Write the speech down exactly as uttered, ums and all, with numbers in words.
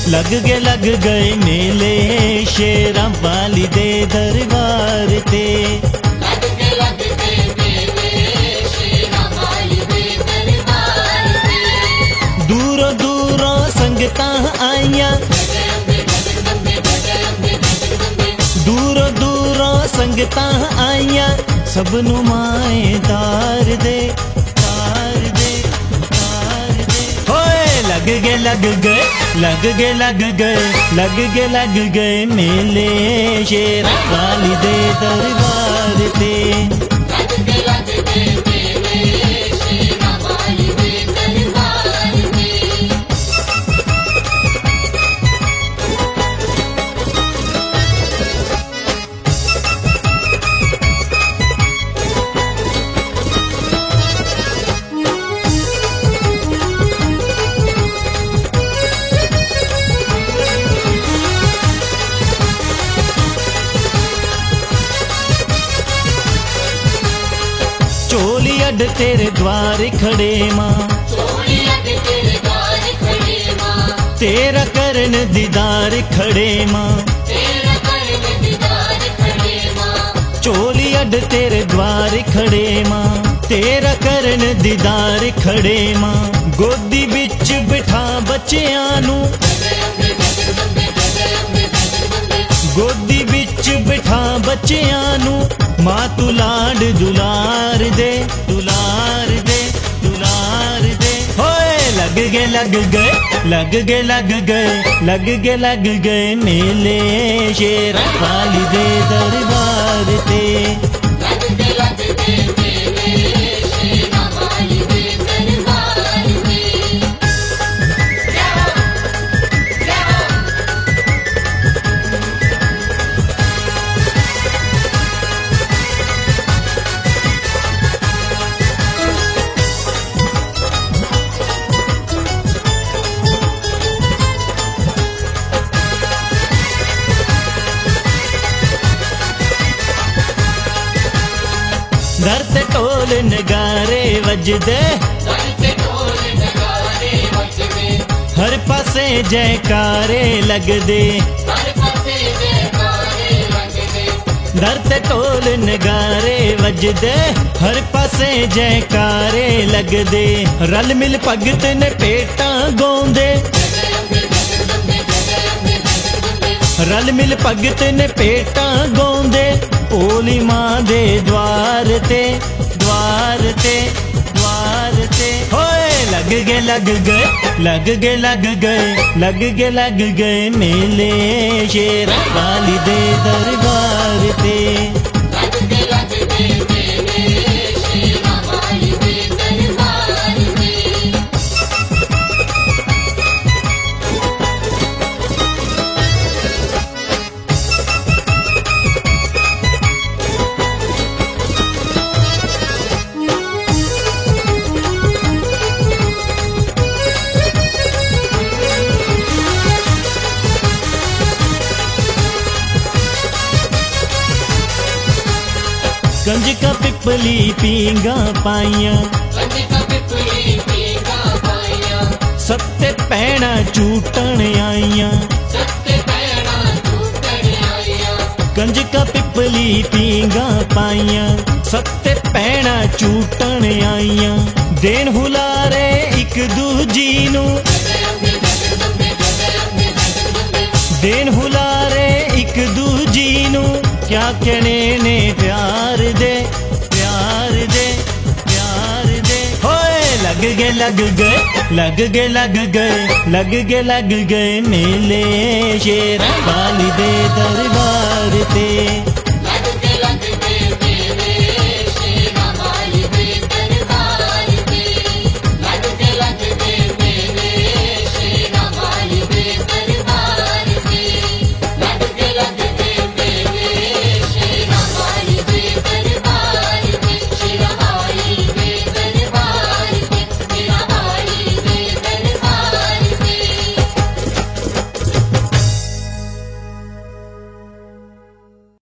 लग गए लग गए मेले शेरां वाली दे दरबार ते। लग गए लग गए मेले शेरां वाली दे दरबार ते। दूरों दूरों संगतां आईयां, दूरों दूरों संगतां आईयां, सबनू माए तार दे तार दे तार दे। होए लग गए लग गए लग गए लग गए लग गए लग गए मेले शेरां वाली दे दरबार ते। लग गए लग गए मेले शेरां वाली दे दरबार ते। चोली अड तेरे द्वार खड़े मां, चोली अड तेरे द्वार खड़े मां, तेरा करन दीदार खड़े मां। तेरा करन दीदार खड़े मां। चोली अड तेरे द्वार खड़े मां, तेरा करन दीदार खड़े मां। गोदी बिच बिठा बच्चियां नू, गोदी बिच बिठा बच्चियां नू, मां तू लाड दुलार दे दुलार दे दुलार दे। होए लग गए लग गए लग गए लग गए लग गए लग गए मेले शेरां वाली दे दरबार ते। लग गए लग गए मेले शेरां वाली दे दरबार ते। घर ते ढोल नगारे वजदे, घर ते ढोल नगारे वजदे, हर पासे जयकारे लगदे। हर पासे जयकारे लगदे। घर ते ढोल नगारे वजदे, हर पासे जयकारे लगदे। रल मिल भगत ने पेटां गौंदे, रल मिल भगत ने पेटां गौंदे। भोली मां दे द्वार ते द्वार ते द्वार ते। होए लग गए लग गए लग गए लग गए लग गए लग गए मेले शेरां वाली दे दरबार ते। लग गए लग गए मेले शेरां वाली दे दरबार ते। कंजका पिपली पींगा पाइयां, कंजका पिपली पींगा पाइयां, सत्ते पैणा चूटण आइयां। सत्ते पैणा चूटण आइयां। कंजका पिपली पींगा पाइयां, सत्ते पैणा चूटण आइयां। देन हुलारे एक दूजी नू, देन हुलारे एक दूजी नू। क्या कहने ने प्यार दे प्यार दे प्यार दे। होए लग गए लग गए लग गए लग गए लग गए लग गए मेले शेरां वाली दे दरबार ते।